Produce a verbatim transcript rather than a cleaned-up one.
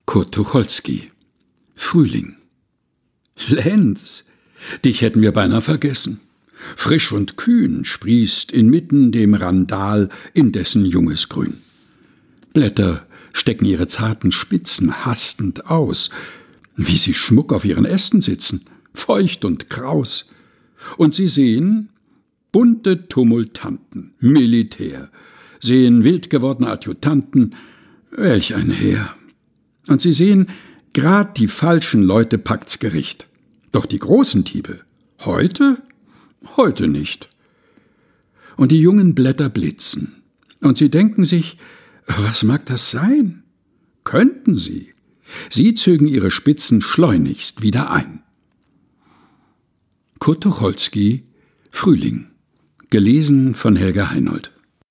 Kurt Tucholsky. Frühling. Lenz, dich hätten wir beinahe vergessen. Frisch und kühn sprießt inmitten dem Randal indessen junges Grün. Blätter stecken ihre zarten Spitzen hastend aus, wie sie Schmuck auf ihren Ästen sitzen, feucht und kraus. Und sie sehen bunte Tumultanten, Militär, sehen wild gewordene Adjutanten, welch ein Heer. Und sie sehen, grad die falschen Leute packt's Gericht. Doch die großen Diebe, heute? Heute nicht. Und die jungen Blätter blitzen. Und sie denken sich, was mag das sein? Könnten sie? Sie zögen ihre Spitzen schleunigst wieder ein. Kurt Tucholsky, Frühling. Gelesen von Helga Heinold.